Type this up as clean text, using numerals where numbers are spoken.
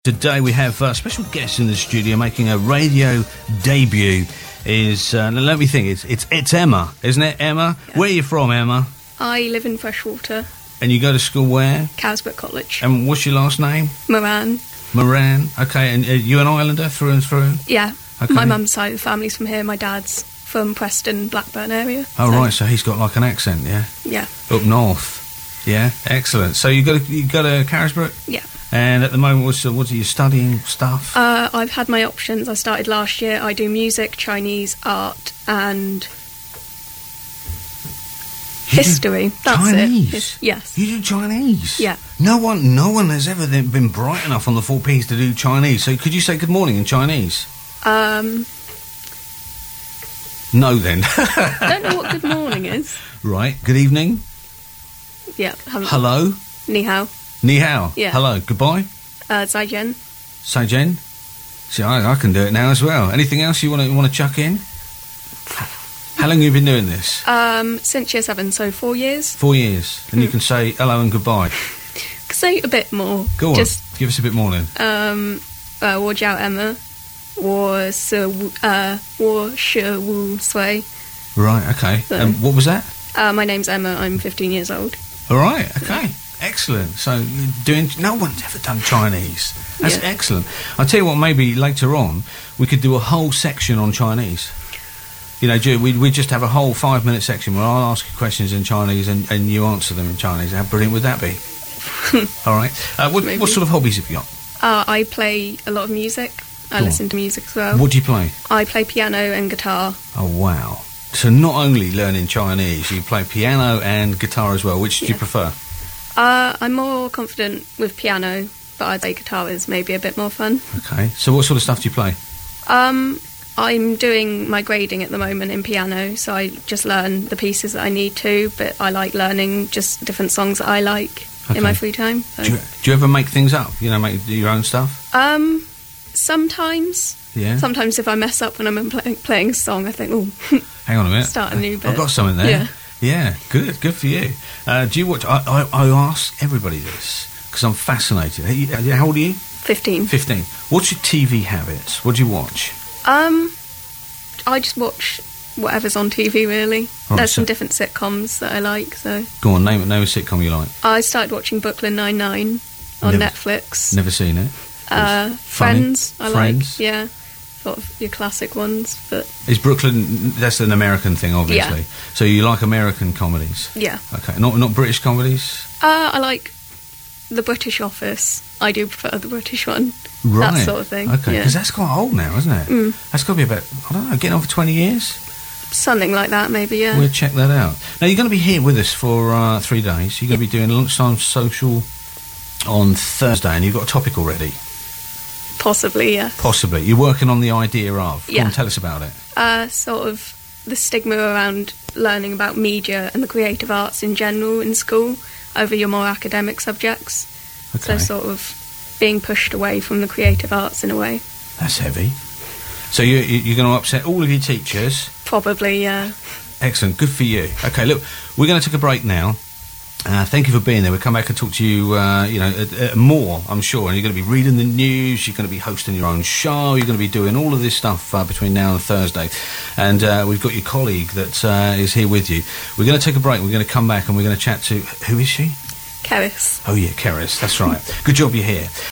Today we have a special guest in the studio making a radio debut. Let me think, it's Emma, isn't it, Emma? Yeah. Where are you from, Emma? I live in Freshwater. And you go to school where? Carisbrooke College. And what's your last name? Moran. Moran, okay, and are you an Islander through and through? Yeah. Okay. My mum's side of the family's from here, my dad's from Preston, Blackburn area. Oh, right, so he's got like an accent, yeah? Yeah. Up north. Yeah, excellent. So you go to Carisbrooke? Yeah. And at the moment, what are you studying stuff? I've had my options. I started last year. I do music, Chinese, art, and history. That's Chinese? it. Yes. You do Chinese? Yeah. No one has ever been bright enough on the 4Ps to do Chinese. So could you say good morning in Chinese? No, then. I don't know what good morning is. Right. Good evening. Yeah. Hello. Ni hao. Ni hao. Yeah. Hello. Goodbye. Zai jian. Saijen. See, I can do it now as well. Anything else you want to chuck in? How long have you been doing this? Since year 7, so 4 years. 4 years. And you can say hello and goodbye. Say a bit more. Go on. Just, give us a bit more then. 我叫 Emma. 我是5岁. Right, okay. So, and what was that? My name's Emma. I'm 15 years old. All right, okay. Excellent. So you're doing... No one's ever done Chinese. That's excellent. I'll tell you what, maybe later on we could do a whole section on Chinese. You know, we'd just have a whole 5-minute section where I'll ask you questions in Chinese and you answer them in Chinese. How brilliant would that be? All right. What sort of hobbies have you got? I play a lot of music. I listen to music as well. What do you play? I play piano and guitar. Oh, wow. So not only learning Chinese, you play piano and guitar as well. Which do you prefer? I'm more confident with piano, but I'd say guitar is maybe a bit more fun. Okay. So what sort of stuff do you play? I'm doing my grading at the moment in piano, so I just learn the pieces that I need to, but I like learning just different songs that I like in my free time. So. Do you ever make things up? You know, make your own stuff? Sometimes. Yeah. Sometimes if I mess up when I'm playing a song, I think, hang on a minute. Start a new bit. I've got something there. Yeah. Yeah, good for you. Do you watch... I ask everybody this, because I'm fascinated. How old are you? 15. 15. What's your TV habits? What do you watch? I just watch whatever's on TV, really. Right, There's some different sitcoms that I like, so... Go on, name a sitcom you like. I started watching Brooklyn Nine-Nine on Netflix. Never seen it. Friends, I Friends? like, yeah. Sort of your classic ones, but... Is Brooklyn... That's an American thing, obviously. Yeah. So you like American comedies? Yeah. Okay, not British comedies? I like The British Office. I do prefer the British one. Right. That sort of thing. Okay, because that's quite old now, isn't it? Mm. That's got to be about, I don't know, getting on for 20 years? Something like that, maybe, yeah. We'll check that out. Now, you're going to be here with us for 3 days. You're going to be doing a lunchtime social on Thursday, and you've got a topic already. Possibly, yeah. Possibly. You're working on the idea of. Yeah. Go on, tell us about it. Sort of the stigma around learning about media and the creative arts in general in school over your more academic subjects. Okay. So sort of being pushed away from the creative arts in a way. That's heavy. So you're going to upset all of your teachers? Probably, yeah. Excellent. Good for you. Okay, look, we're going to take a break now. Thank you for being there. We'll come back and talk to you, more, I'm sure. And you're going to be reading the news, you're going to be hosting your own show, you're going to be doing all of this stuff between now and Thursday. And we've got your colleague that is here with you. We're going to take a break, we're going to come back and we're going to chat to... Who is she? Keris. Oh, yeah, Keris, that's right. Good job you're here.